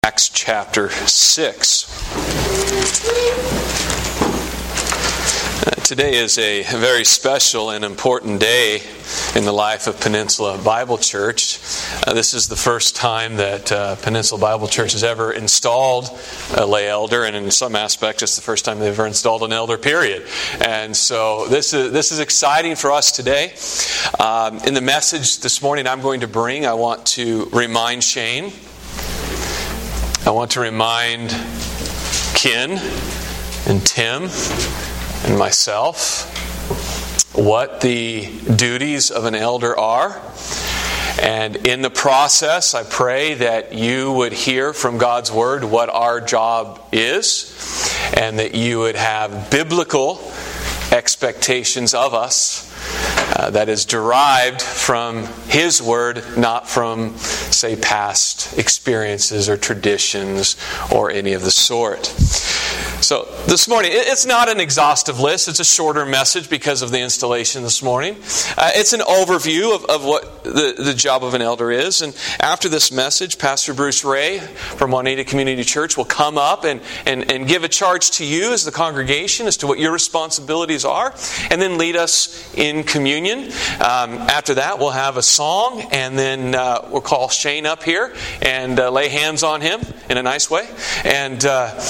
Acts chapter 6. Today is a very special and important day in the life of Peninsula Bible Church. This is the first time that Peninsula Bible Church has ever installed a lay elder, and in some aspects it's the first time they've ever installed an elder, period. And so this is exciting for us today. In the message this morning I want to remind Shane. I want to remind Ken and Tim and myself what the duties of an elder are. And in the process, I pray that you would hear from God's Word what our job is, and that you would have biblical expectations of us that is derived from His Word, not from, say, past experiences or traditions or any of the sort. So this morning, it's not an exhaustive list. It's a shorter message because of the installation this morning. It's an overview of what the job of an elder is. And after this message, Pastor Bruce Ray from Juanita Community Church will come up and give a charge to you as the congregation as to what your responsibilities are, and then lead us in communion. After that, we'll have a song, and then we'll call Shane up here and lay hands on him in a nice way, and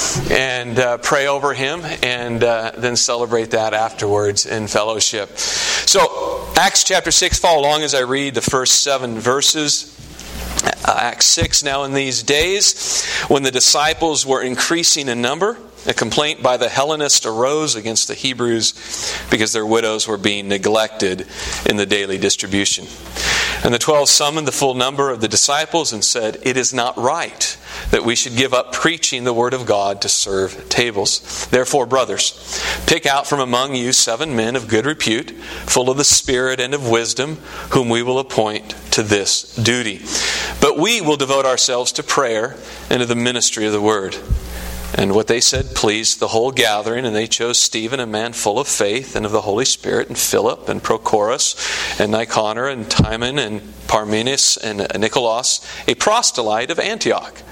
pray over him, and then celebrate that afterwards in fellowship. So, Acts chapter 6, follow along as I read the first 7 verses. Acts 6, now in these days, when the disciples were increasing in number, a complaint by the Hellenists arose against the Hebrews because their widows were being neglected in the daily distribution. And the 12 summoned the full number of the disciples and said, "It is not right that we should give up preaching the word of God to serve tables. Therefore, brothers, pick out from among you 7 men of good repute, full of the Spirit and of wisdom, whom we will appoint to this duty. But we will devote ourselves to prayer and to the ministry of the word." And what they said pleased the whole gathering, and they chose Stephen, a man full of faith and of the Holy Spirit, and Philip, and Prochorus, and Nicanor, and Timon, and Parmenas, and Nicholas, a proselyte of Antioch.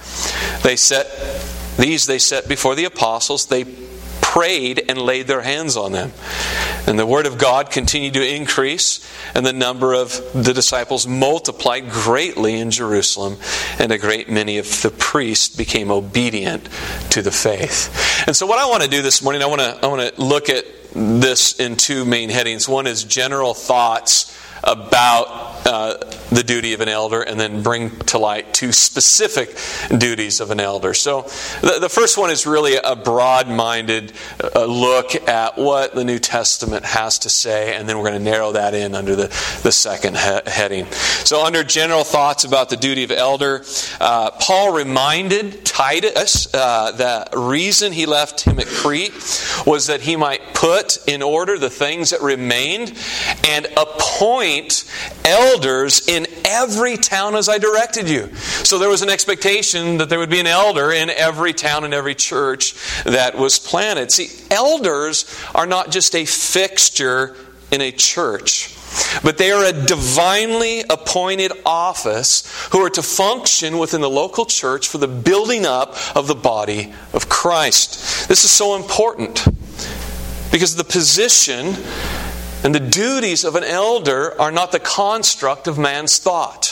These they set before the apostles. They prayed and laid their hands on them. And the word of God continued to increase, and the number of the disciples multiplied greatly in Jerusalem, and a great many of the priests became obedient to the faith. And so what I want to do this morning, I want to look at this in 2 main headings. One is general thoughts about the duty of an elder, and then bring to light 2 specific duties of an elder. So the first one is really a broad-minded look at what the New Testament has to say, and then we're going to narrow that in under the second heading. So under general thoughts about the duty of elder, Paul reminded Titus the reason he left him at Crete was that he might put in order the things that remained and appoint elders in every town as I directed you. So there was an expectation that there would be an elder in every town and every church that was planted. See, elders are not just a fixture in a church, but they are a divinely appointed office who are to function within the local church for the building up of the body of Christ. This is so important because the position and the duties of an elder are not the construct of man's thought.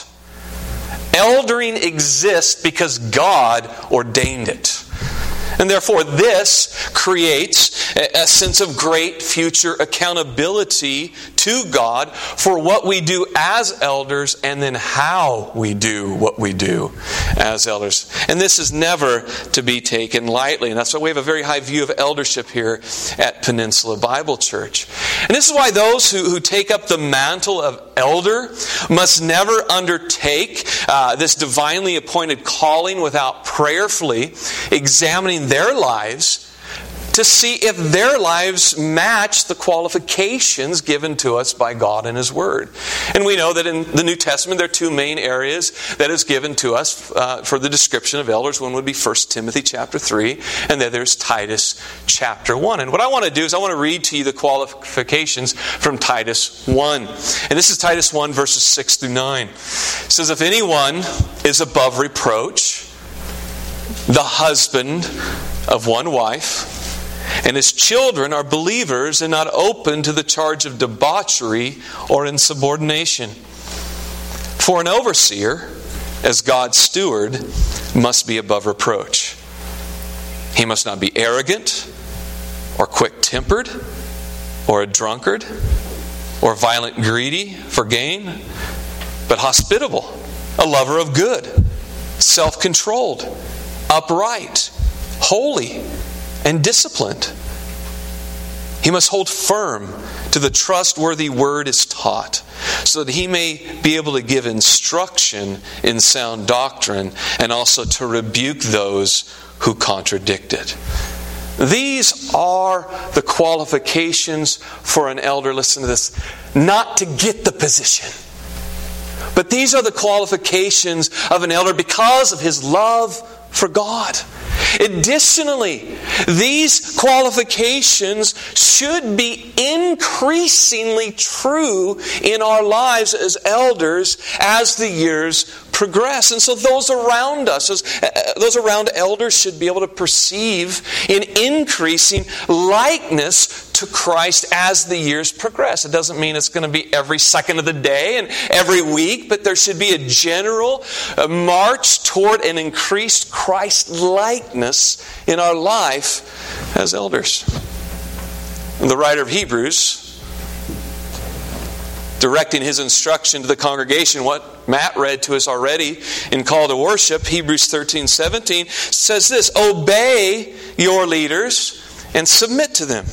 Eldering exists because God ordained it. And therefore, this creates a sense of great future accountability to God for what we do as elders, and then how we do what we do as elders. And this is never to be taken lightly. And that's why we have a very high view of eldership here at Peninsula Bible Church. And this is why those who take up the mantle of elder must never undertake this divinely appointed calling without prayerfully examining their lives to see if their lives match the qualifications given to us by God and His Word. And we know that in the New Testament there are 2 main areas that is given to us for the description of elders. One would be 1 Timothy chapter 3, and then there's Titus chapter 1. And what I want to do is I want to read to you the qualifications from Titus 1. And this is Titus 1 verses 6 through 9. It says, "If anyone is above reproach, the husband of one wife, and his children are believers and not open to the charge of debauchery or insubordination. For an overseer, as God's steward, must be above reproach. He must not be arrogant or quick-tempered or a drunkard or violent, greedy for gain, but hospitable, a lover of good, self-controlled, upright, holy, and disciplined. He must hold firm to the trustworthy word is taught, so that he may be able to give instruction in sound doctrine and also to rebuke those who contradict it. These are the qualifications for an elder, listen to this, not to get the position. But these are the qualifications of an elder because of his love for God. Additionally, these qualifications should be increasingly true in our lives as elders as the years progress. And so those around us, those around elders should be able to perceive an increasing likeness to Christ as the years progress. It doesn't mean it's going to be every second of the day and every week, but there should be a general march toward an increased Christ-likeness in our life as elders. And the writer of Hebrews, directing his instruction to the congregation, what Matt read to us already in Call to Worship, Hebrews 13:17, says this: obey your leaders and submit to them,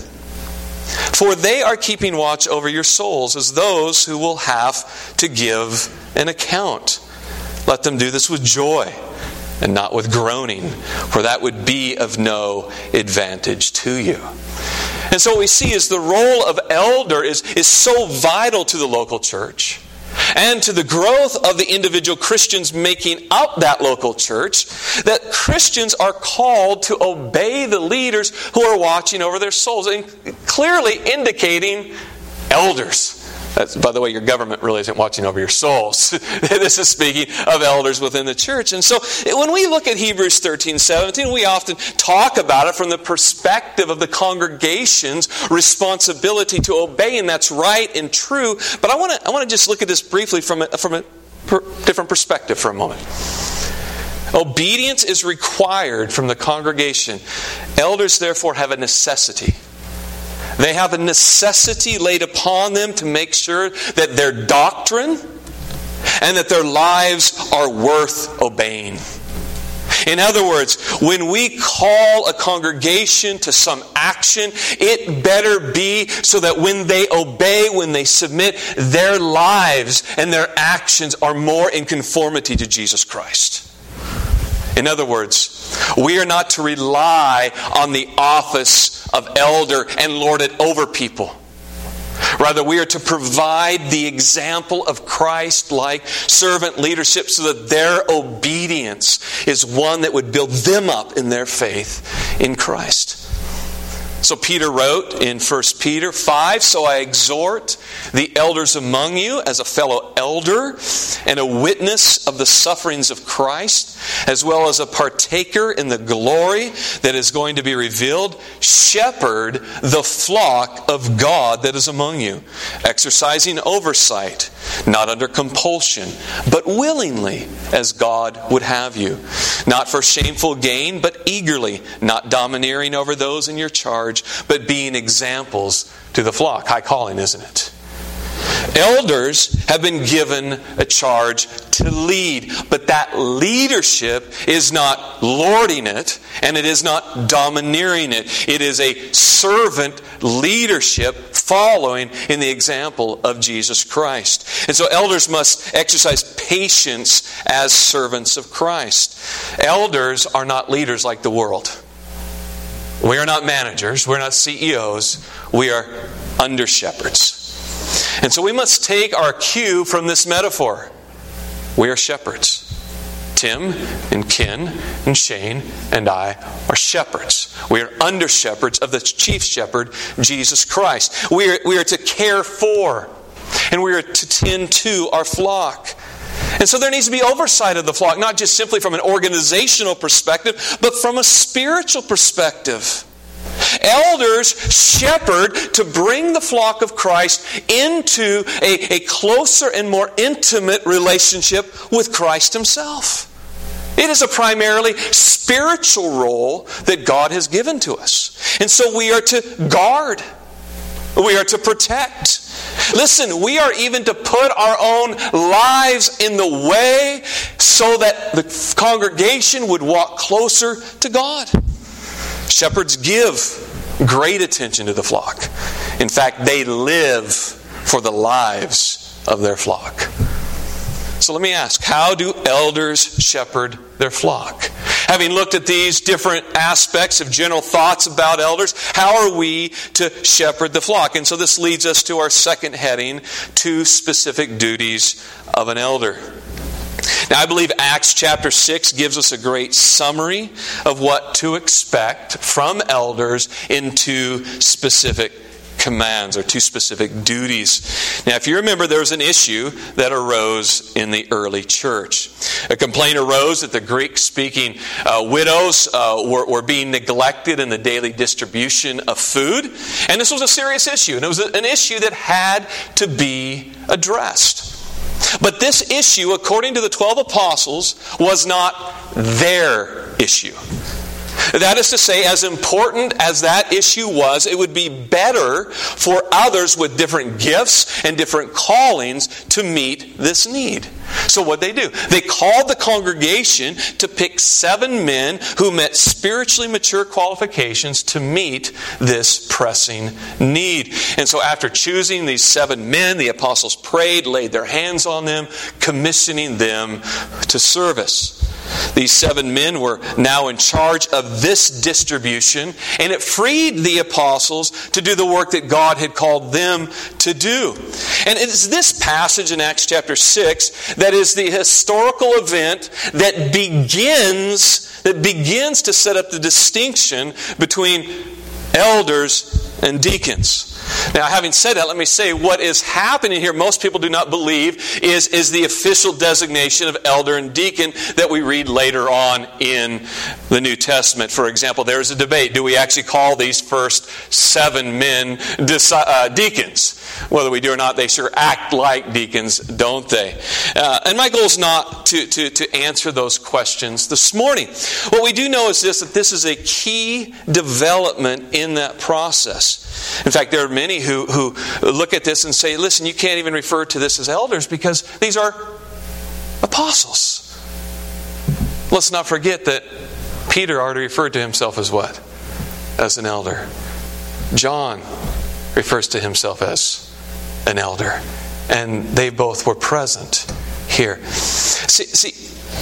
for they are keeping watch over your souls as those who will have to give an account. Let them do this with joy and not with groaning, for that would be of no advantage to you. And so what we see is the role of elder is so vital to the local church and to the growth of the individual Christians making up that local church, that Christians are called to obey the leaders who are watching over their souls, and clearly indicating elders. That's, by the way, your government really isn't watching over your souls. This is speaking of elders within the church. And so when we look at Hebrews 13:17, we often talk about it from the perspective of the congregation's responsibility to obey, and that's right and true. But I want to just look at this briefly from a different perspective for a moment. Obedience is required from the congregation. Elders, therefore, have a necessity. They have a necessity laid upon them to make sure that their doctrine and that their lives are worth obeying. In other words, when we call a congregation to some action, it better be so that when they obey, when they submit, their lives and their actions are more in conformity to Jesus Christ. In other words, we are not to rely on the office of elder and lord it over people. Rather, we are to provide the example of Christ-like servant leadership so that their obedience is one that would build them up in their faith in Christ. So Peter wrote in 1 Peter 5, so I exhort the elders among you as a fellow elder and a witness of the sufferings of Christ, as well as a partaker in the glory that is going to be revealed. Shepherd the flock of God that is among you, exercising oversight, not under compulsion, but willingly, as God would have you. Not for shameful gain, but eagerly, not domineering over those in your charge, but being examples to the flock. High calling, isn't it? Elders have been given a charge to lead, but that leadership is not lording it, and it is not domineering it. It is a servant leadership following in the example of Jesus Christ. And so elders must exercise patience as servants of Christ. Elders are not leaders like the world. We are not managers. We're not CEOs. We are under shepherds. And so we must take our cue from this metaphor. We are shepherds. Tim and Ken and Shane and I are shepherds. We are under shepherds of the chief shepherd, Jesus Christ. We are to care for and we are to tend to our flock. And so there needs to be oversight of the flock, not just simply from an organizational perspective, but from a spiritual perspective. Elders shepherd to bring the flock of Christ into a closer and more intimate relationship with Christ Himself. It is a primarily spiritual role that God has given to us. And so we are to guard. We are to protect. Listen, we are even to put our own lives in the way so that the congregation would walk closer to God. Shepherds give great attention to the flock. In fact, they live for the lives of their flock. So let me ask, how do elders shepherd their flock? Having looked at these different aspects of general thoughts about elders, how are we to shepherd the flock? And so this leads us to our second heading, 2 specific duties of an elder. Now, I believe Acts chapter 6 gives us a great summary of what to expect from elders in 2 specific commands or 2 specific duties. Now, if you remember, there was an issue that arose in the early church. A complaint arose that the Greek-speaking widows were being neglected in the daily distribution of food. And this was a serious issue, and it was an issue that had to be addressed. But this issue, according to the 12 apostles, was not their issue. That is to say, as important as that issue was, it would be better for others with different gifts and different callings to meet this need. So what did they do? They called the congregation to pick 7 men who met spiritually mature qualifications to meet this pressing need. And so after choosing these 7 men, the apostles prayed, laid their hands on them, commissioning them to service. These 7 men were now in charge of this distribution, and it freed the apostles to do the work that God had called them to do. And it is this passage in Acts chapter 6 that is the historical event that begins to set up the distinction between elders and deacons. Now, having said that, let me say what is happening here, most people do not believe, is the official designation of elder and deacon that we read later on in the New Testament. For example, there is a debate. Do we actually call these first 7 men deacons? Whether we do or not, they sure act like deacons, don't they? And my goal is not to answer those questions this morning. What we do know is this, that this is a key development in that process. In fact, there are many who look at this and say, listen, you can't even refer to this as elders because these are apostles. Let's not forget that Peter already referred to himself as what? As an elder. John refers to himself as an elder. And they both were present here. See,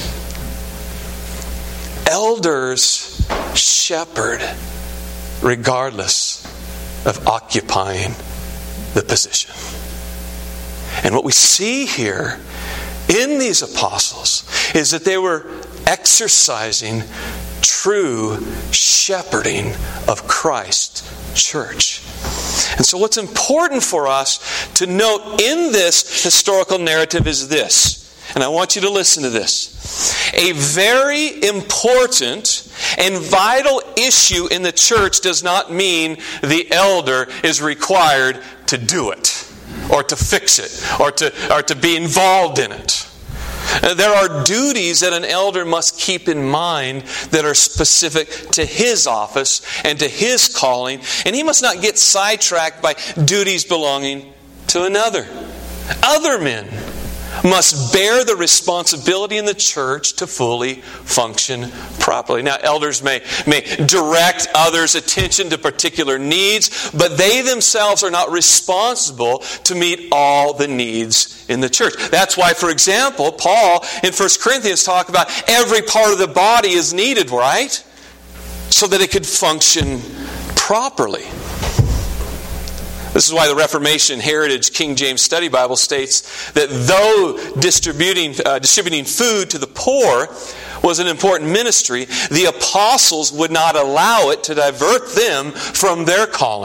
elders shepherd regardless of occupying the position. And what we see here in these apostles is that they were exercising true shepherding of Christ's church. And so what's important for us to note in this historical narrative is this, and I want you to listen to this. A very important and vital issue in the church does not mean the elder is required to do it, or to fix it, or to be involved in it. There are duties that an elder must keep in mind that are specific to his office and to his calling, and he must not get sidetracked by duties belonging to another. Other men must bear the responsibility in the church to fully function properly. Now, elders may direct others' attention to particular needs, but they themselves are not responsible to meet all the needs in the church. That's why, for example, Paul in 1 Corinthians talks about every part of the body is needed, right? So that it could function properly. This is why the Reformation Heritage King James Study Bible states that though distributing food to the poor was an important ministry, the apostles would not allow it to divert them from their calling.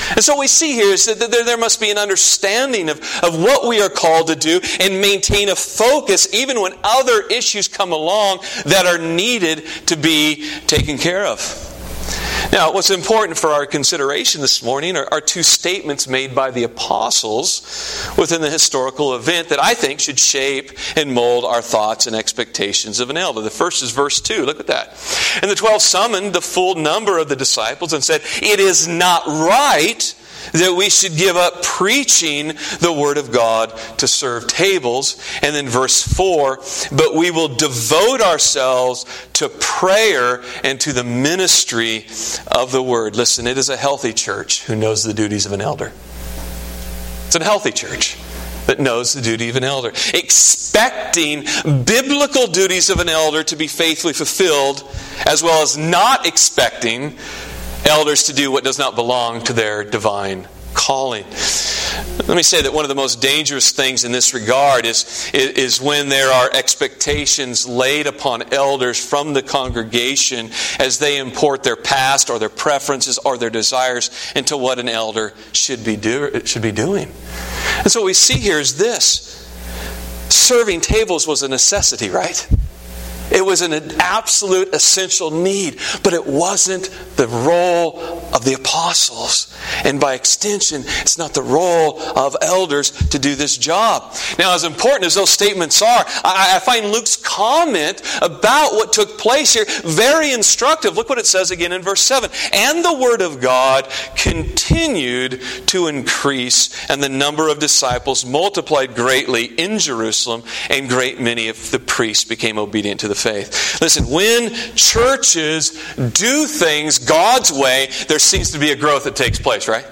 And so what we see here is that there must be an understanding of what we are called to do and maintain a focus even when other issues come along that are needed to be taken care of. Now, what's important for our consideration this morning are two statements made by the apostles within the historical event that I think should shape and mold our thoughts and expectations of an elder. The first is verse 2. Look at that. And the 12 summoned the full number of the disciples and said, "It is not right that we should give up preaching the Word of God to serve tables." And then verse 4, "But we will devote ourselves to prayer and to the ministry of the Word." Listen, it is a healthy church who knows the duties of an elder. It's a healthy church that knows the duty of an elder, expecting biblical duties of an elder to be faithfully fulfilled, as well as not expecting elders to do what does not belong to their divine calling. Let me say that one of the most dangerous things in this regard is when there are expectations laid upon elders from the congregation as they import their past or their preferences or their desires into what an elder should be doing. And so what we see here is this. Serving tables was a necessity, right? It was an absolute essential need, but it wasn't the role of the apostles. And by extension, it's not the role of elders to do this job. Now, as important as those statements are, I find Luke's comment about what took place here very instructive. Look what it says again in verse 7. "And the word of God continued to increase, and the number of disciples multiplied greatly in Jerusalem, and great many of the priests became obedient to the faith." Listen, when churches do things God's way, there seems to be a growth that takes place, right?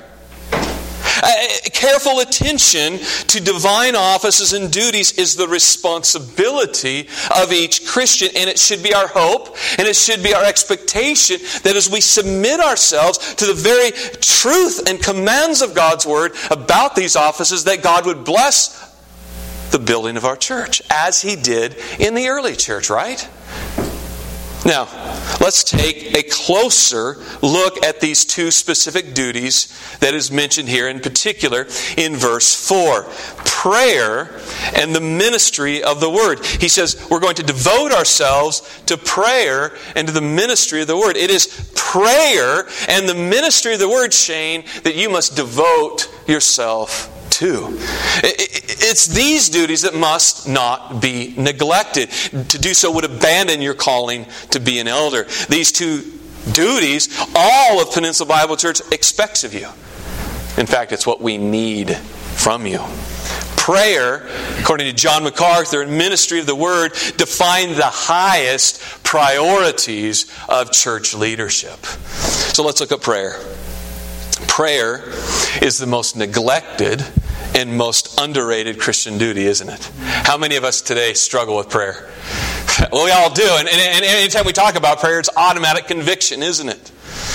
Careful attention to divine offices and duties is the responsibility of each Christian, and it should be our hope and it should be our expectation that as we submit ourselves to the very truth and commands of God's Word about these offices, that God would bless the building of our church, as He did in the early church, right? Now, let's take a closer look at these two specific duties that is mentioned here, in particular in verse 4. Prayer and the ministry of the Word. He says we're going to devote ourselves to prayer and to the ministry of the Word. It is prayer and the ministry of the Word, Shane, that you must devote yourself to. It's these duties that must not be neglected. To do so would abandon your calling to be an elder. These two duties, all of Peninsula Bible Church expects of you. In fact, it's what we need from you. Prayer, according to John MacArthur, and ministry of the Word define the highest priorities of church leadership. So let's look at prayer. Prayer is the most neglected and most underrated Christian duty, isn't it? How many of us today struggle with prayer? Well, we all do. And anytime we talk about prayer, it's automatic conviction, isn't it?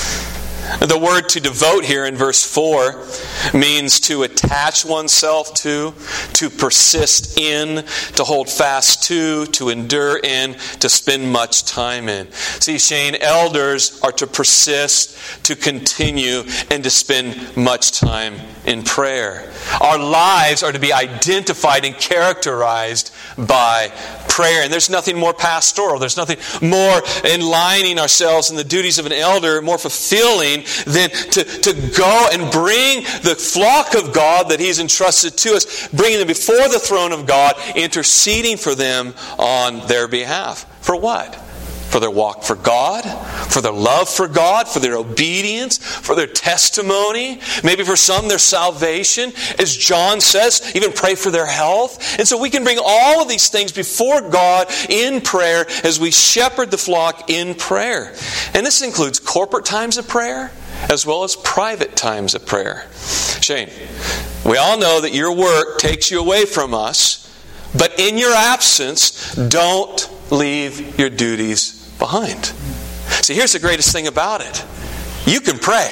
The word to devote here in verse 4 means to attach oneself to persist in, to hold fast to endure in, to spend much time in. See, Shane, elders are to persist, to continue, and to spend much time in prayer. Our lives are to be identified and characterized by prayer. And there's nothing more pastoral, there's nothing more enligning ourselves in the duties of an elder, more fulfilling than to go and bring the flock of God that He's entrusted to us, bringing them before the throne of God, interceding for them on their behalf. For what? For their walk for God, for their love for God, for their obedience, for their testimony, maybe for some their salvation. As John says, even pray for their health. And so we can bring all of these things before God in prayer as we shepherd the flock in prayer. And this includes corporate times of prayer as well as private times of prayer. Shane, we all know that your work takes you away from us, but in your absence, don't leave your duties behind. See, here's the greatest thing about it. You can pray.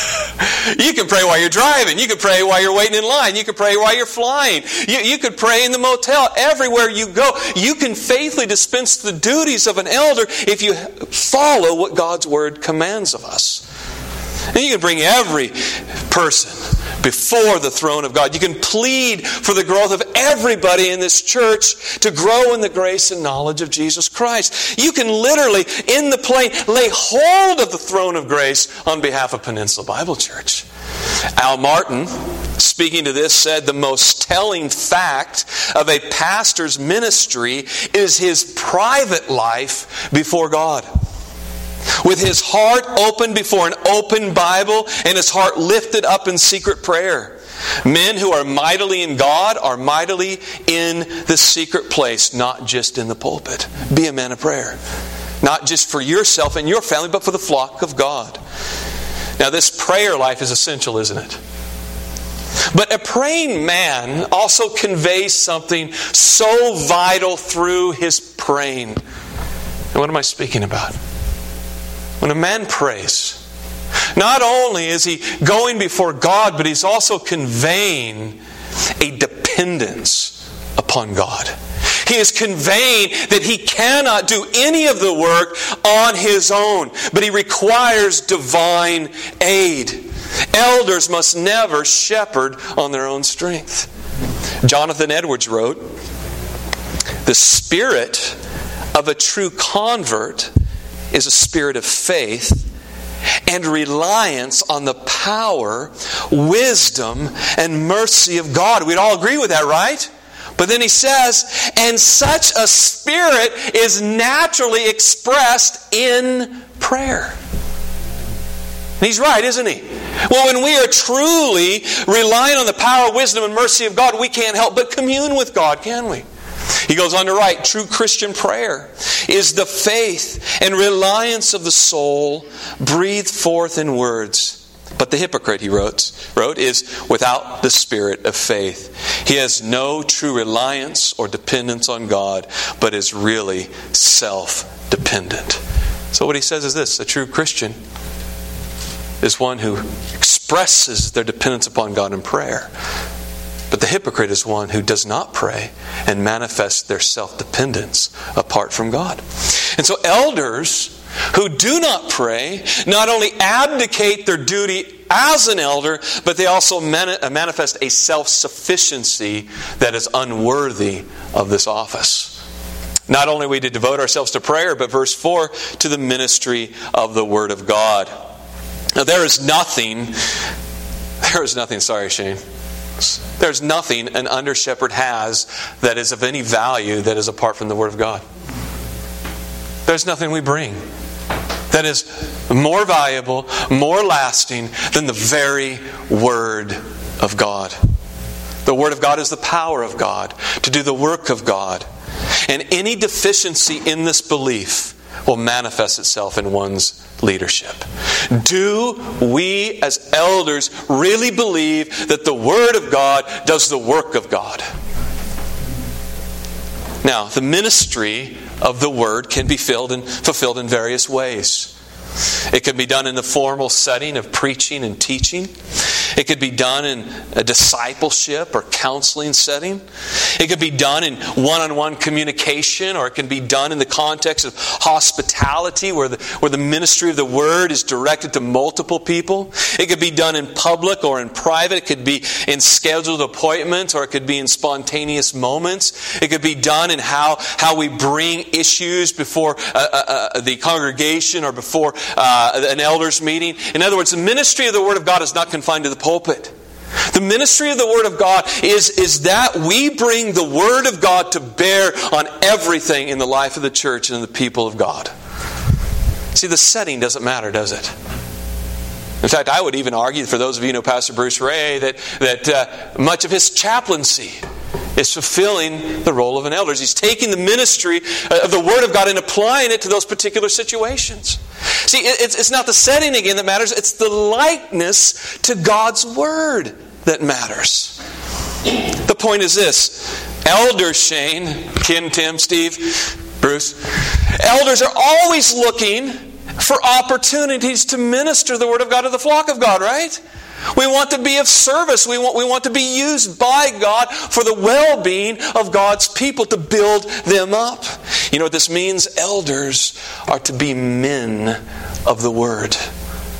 You can pray while you're driving. You can pray while you're waiting in line. You can pray while you're flying. You could pray in the motel. Everywhere you go, you can faithfully dispense the duties of an elder if you follow what God's Word commands of us. And you can bring every person before the throne of God. You can plead for the growth of everybody in this church to grow in the grace and knowledge of Jesus Christ. You can literally, in the plain, lay hold of the throne of grace on behalf of Peninsula Bible Church. Al Martin, speaking to this, said the most telling fact of a pastor's ministry is his private life before God. With his heart open before an open Bible and his heart lifted up in secret prayer. Men who are mightily in God are mightily in the secret place, not just in the pulpit. Be a man of prayer. Not just for yourself and your family, but for the flock of God. Now, this prayer life is essential, isn't it? But a praying man also conveys something so vital through his praying. And what am I speaking about? When a man prays, not only is he going before God, but he's also conveying a dependence upon God. He is conveying that he cannot do any of the work on his own, but he requires divine aid. Elders must never shepherd on their own strength. Jonathan Edwards wrote, "The spirit of a true convert is a spirit of faith and reliance on the power, wisdom, and mercy of God." We'd all agree with that, right? But then he says, and such a spirit is naturally expressed in prayer. And he's right, isn't he? Well, when we are truly relying on the power, wisdom, and mercy of God, we can't help but commune with God, can we? He goes on to write, true Christian prayer is the faith and reliance of the soul breathed forth in words. But the hypocrite, he wrote, is without the spirit of faith. He has no true reliance or dependence on God, but is really self-dependent. So what he says is this: a true Christian is one who expresses their dependence upon God in prayer. But the hypocrite is one who does not pray and manifests their self-dependence apart from God. And so elders who do not pray not only abdicate their duty as an elder, but they also manifest a self-sufficiency that is unworthy of this office. Not only are we to devote ourselves to prayer, but verse 4, to the ministry of the Word of God. Now there's nothing, sorry Shane, there's nothing an under-shepherd has that is of any value that is apart from the Word of God. There's nothing we bring that is more valuable, more lasting than the very Word of God. The Word of God is the power of God to do the work of God. And any deficiency in this belief will manifest itself in one's leadership. Do we as elders really believe that the Word of God does the work of God? Now, the ministry of the Word can be fulfilled in various ways. It can be done in the formal setting of preaching and teaching. It could be done in a discipleship or counseling setting. It could be done in one-on-one communication, or it can be done in the context of hospitality where the ministry of the Word is directed to multiple people. It could be done in public or in private. It could be in scheduled appointments, or it could be in spontaneous moments. It could be done in how we bring issues before the congregation or before an elders meeting. In other words, the ministry of the Word of God is not confined to the pulpit. The ministry of the Word of God is that we bring the Word of God to bear on everything in the life of the church and the people of God. See, the setting doesn't matter, does it? In fact, I would even argue, for those of you who know Pastor Bruce Ray, that much of his chaplaincy is fulfilling the role of an elder. He's taking the ministry of the Word of God and applying it to those particular situations. See, it's not the setting again that matters. It's the likeness to God's Word that matters. The point is this. Elders, Shane, Kim, Tim, Steve, Bruce, elders are always looking for opportunities to minister the Word of God to the flock of God, right? We want to be of service. We want to be used by God for the well-being of God's people, to build them up. You know what this means? Elders are to be men of the Word.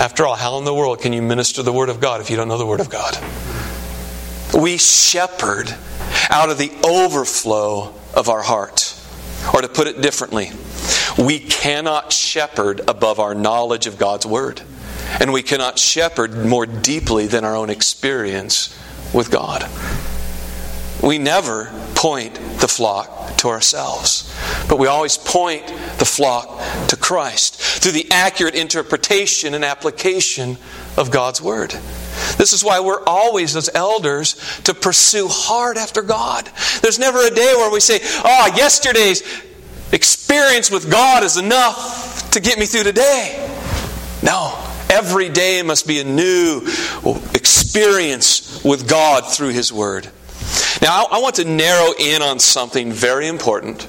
After all, how in the world can you minister the Word of God if you don't know the Word of God? We shepherd out of the overflow of our heart. Or to put it differently, we cannot shepherd above our knowledge of God's Word. And we cannot shepherd more deeply than our own experience with God. We never point the flock to ourselves, but we always point the flock to Christ through the accurate interpretation and application of God's Word. This is why we're always, as elders, to pursue hard after God. There's never a day where we say, yesterday's experience with God is enough to get me through today. No. Every day must be a new experience with God through His Word. Now, I want to narrow in on something very important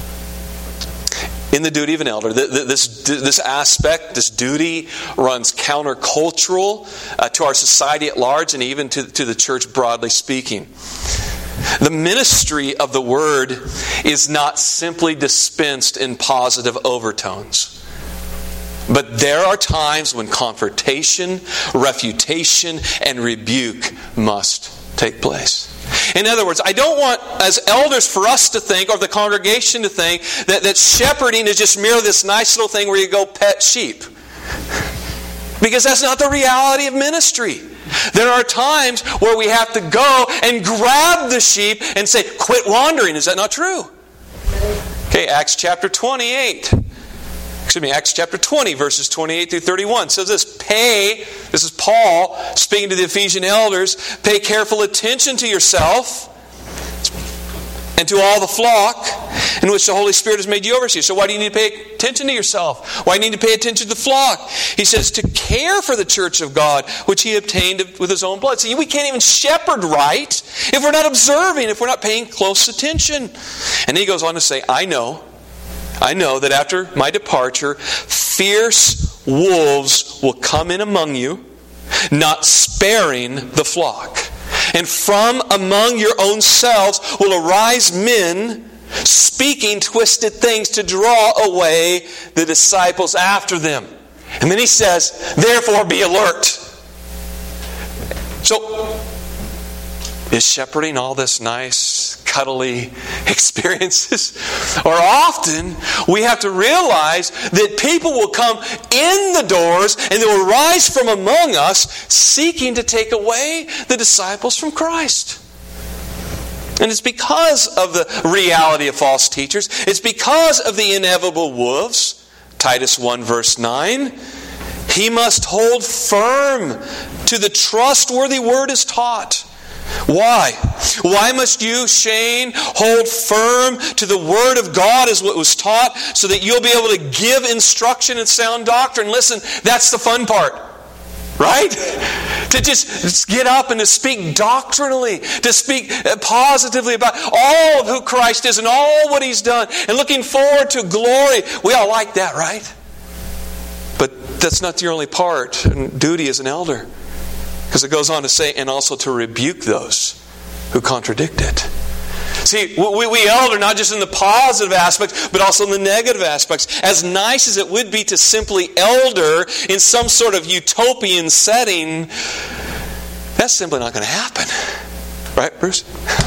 in the duty of an elder. This aspect, this duty, runs countercultural to our society at large and even to the church broadly speaking. The ministry of the Word is not simply dispensed in positive overtones. But there are times when confrontation, refutation, and rebuke must take place. In other words, I don't want, as elders, for us to think, or the congregation to think, that shepherding is just merely this nice little thing where you go pet sheep. Because that's not the reality of ministry. There are times where we have to go and grab the sheep and say, quit wandering. Is that not true? Okay, Acts chapter 20, verses 28 through 31 says this is Paul speaking to the Ephesian elders, pay careful attention to yourself and to all the flock in which the Holy Spirit has made you overseers. So why do you need to pay attention to yourself? Why do you need to pay attention to the flock? He says to care for the church of God, which He obtained with His own blood. See, we can't even shepherd right if we're not observing, if we're not paying close attention. And he goes on to say, I know that after my departure, fierce wolves will come in among you, not sparing the flock. And from among your own selves will arise men speaking twisted things to draw away the disciples after them. And then he says, therefore be alert. So, is shepherding all this nice, cuddly experiences? Or often we have to realize that people will come in the doors and they will rise from among us seeking to take away the disciples from Christ. And it's because of the reality of false teachers. It's because of the inevitable wolves. Titus 1 verse 9. He must hold firm to the trustworthy word as taught. Why? Why must you, Shane, hold firm to the Word of God as what was taught so that you'll be able to give instruction and sound doctrine? Listen, that's the fun part. Right? To just get up and to speak doctrinally, to speak positively about all of who Christ is and all what He's done and looking forward to glory. We all like that, right? But that's not the only part and duty as an elder. Because it goes on to say, and also to rebuke those who contradict it. See, we elder not just in the positive aspects, but also in the negative aspects. As nice as it would be to simply elder in some sort of utopian setting, that's simply not going to happen. Right, Bruce?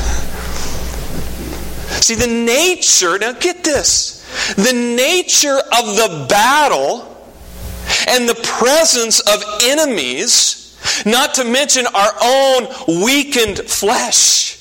See, the nature, now get this, the nature of the battle and the presence of enemies, not to mention our own weakened flesh,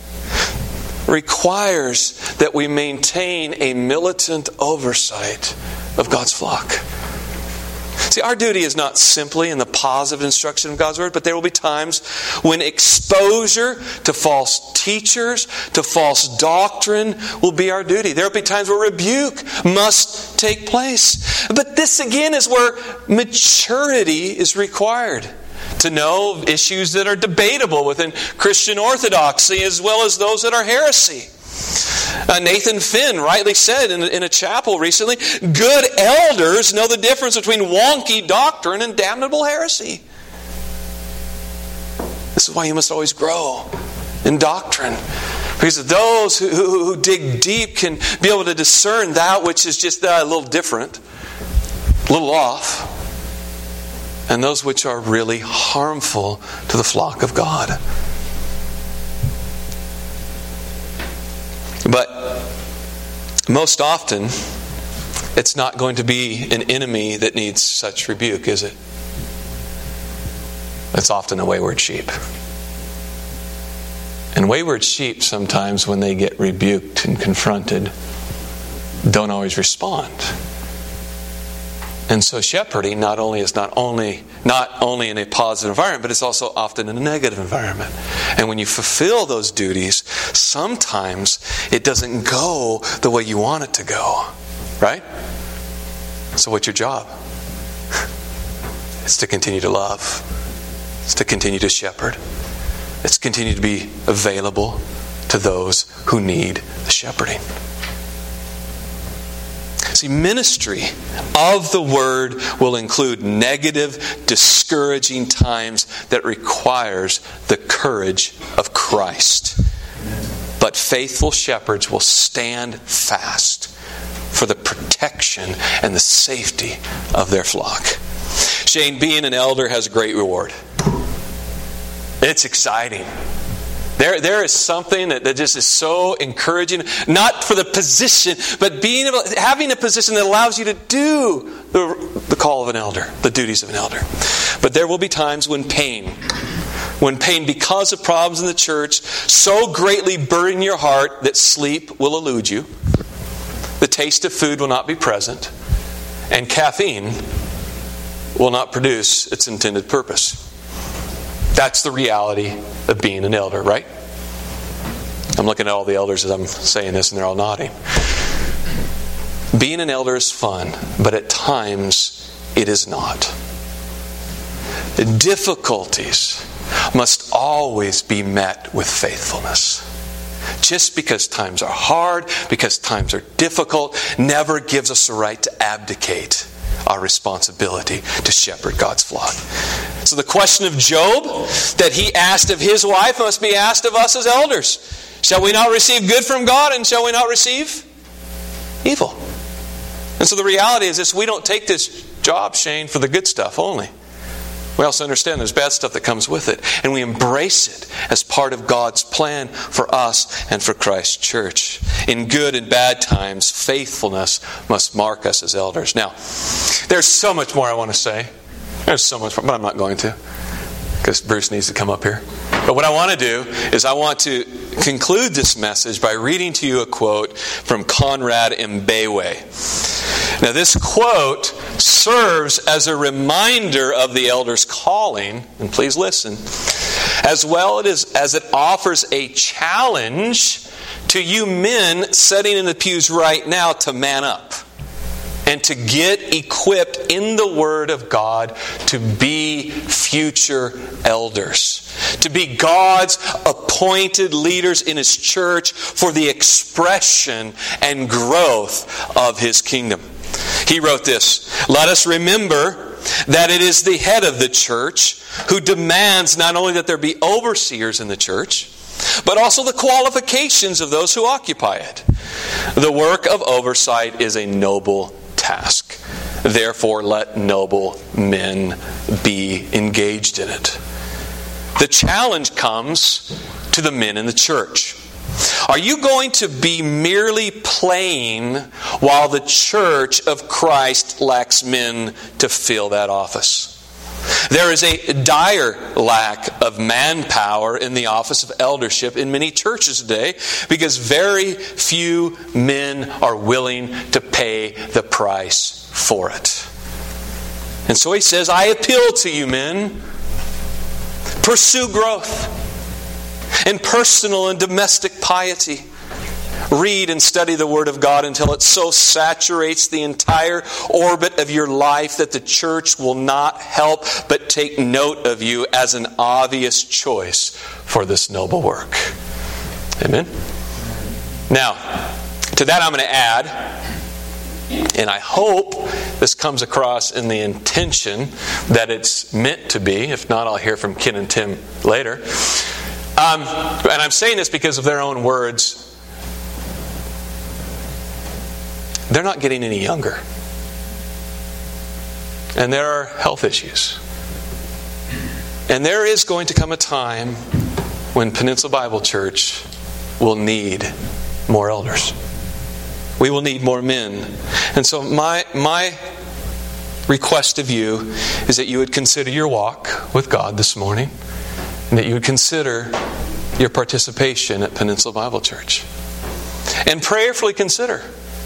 requires that we maintain a militant oversight of God's flock. See, our duty is not simply in the positive instruction of God's Word, but there will be times when exposure to false teachers, to false doctrine will be our duty. There will be times where rebuke must take place. But this again is where maturity is required. To know issues that are debatable within Christian orthodoxy as well as those that are heresy. Nathan Finn rightly said in a chapel recently, good elders know the difference between wonky doctrine and damnable heresy. This is why you must always grow in doctrine. Because those who dig deep can be able to discern that which is just a little different, a little off. and those which are really harmful to the flock of God. But most often, it's not going to be an enemy that needs such rebuke, is it? It's often a wayward sheep. And wayward sheep, sometimes when they get rebuked and confronted, don't always respond. And so shepherding not only in a positive environment, but it's also often in a negative environment. And when you fulfill those duties, sometimes it doesn't go the way you want it to go. Right? So what's your job? It's to continue to love. It's to continue to shepherd. It's to continue to be available to those who need the shepherding. See, ministry of the Word will include negative, discouraging times that requires the courage of Christ. But faithful shepherds will stand fast for the protection and the safety of their flock. Shane, being an elder has a great reward. It's exciting. There is something that just is so encouraging, not for the position, but having a position that allows you to do the call of an elder, the duties of an elder. But there will be times when pain because of problems in the church so greatly burden your heart that sleep will elude you, the taste of food will not be present, and caffeine will not produce its intended purpose. That's the reality of being an elder, right? I'm looking at all the elders as I'm saying this, and they're all nodding. Being an elder is fun, but at times it is not. The difficulties must always be met with faithfulness. Just because times are hard, because times are difficult, never gives us the right to abdicate our responsibility to shepherd God's flock. So the question of Job that he asked of his wife must be asked of us as elders. Shall we not receive good from God, and shall we not receive evil? And so the reality is this: we don't take this job, Shane, for the good stuff only. We also understand there's bad stuff that comes with it. And we embrace it as part of God's plan for us and for Christ's church. In good and bad times, faithfulness must mark us as elders. Now, there's so much more I want to say. There's so much more, but I'm not going to, because Bruce needs to come up here. But what I want to do is I want to conclude this message by reading to you a quote from Conrad Mbewe. Now, this quote serves as a reminder of the elder's calling, and please listen, as well as it offers a challenge to you men sitting in the pews right now to man up and to get equipped in the Word of God to be future elders, to be God's appointed leaders in His church for the expression and growth of His kingdom. He wrote this: "Let us remember that it is the head of the church who demands not only that there be overseers in the church, but also the qualifications of those who occupy it. The work of oversight is a noble task. Therefore, let noble men be engaged in it." The challenge comes to the men in the church. Are you going to be merely playing while the church of Christ lacks men to fill that office? There is a dire lack of manpower in the office of eldership in many churches today because very few men are willing to pay the price for it. And so he says, I appeal to you men, pursue growth in personal and domestic piety. Read and study the Word of God until it so saturates the entire orbit of your life that the church will not help but take note of you as an obvious choice for this noble work. Amen? Now, to that I'm going to add, and I hope this comes across in the intention that it's meant to be. If not, I'll hear from Ken and Tim later. And I'm saying this because of their own words. They're not getting any younger. And there are health issues. And there is going to come a time when Peninsula Bible Church will need more elders. We will need more men. And so my request of you is that you would consider your walk with God this morning, and that you would consider your participation at Peninsula Bible Church. And prayerfully consider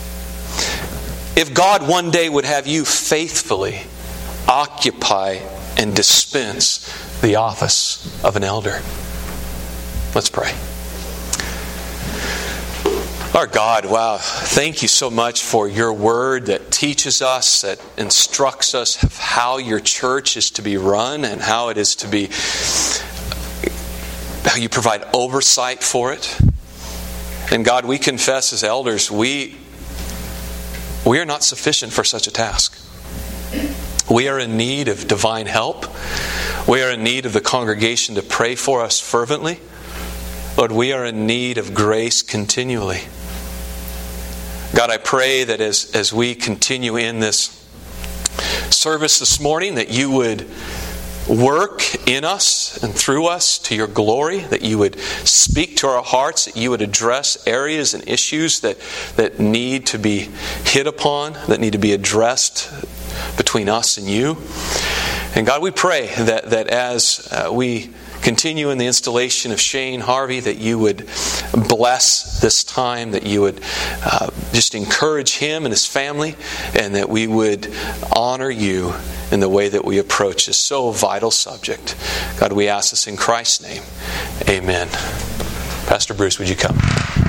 if God one day would have you faithfully occupy and dispense the office of an elder. Let's pray. Our God, wow, thank you so much for your word that teaches us, that instructs us of how your church is to be run and how it is to be, how you provide oversight for it. And God, we confess as elders, we are not sufficient for such a task. We are in need of divine help. We are in need of the congregation to pray for us fervently. Lord, we are in need of grace continually. God, I pray that as we continue in this service this morning, that you would work in us and through us to your glory, that you would speak to our hearts, that you would address areas and issues that need to be hit upon, that need to be addressed between us and you. And God, we pray that as we continue in the installation of Shane Harvey, that you would bless this time, that you would just encourage him and his family, and that we would honor you in the way that we approach this so vital subject. God, we ask this in Christ's name. Amen. Pastor Bruce, would you come?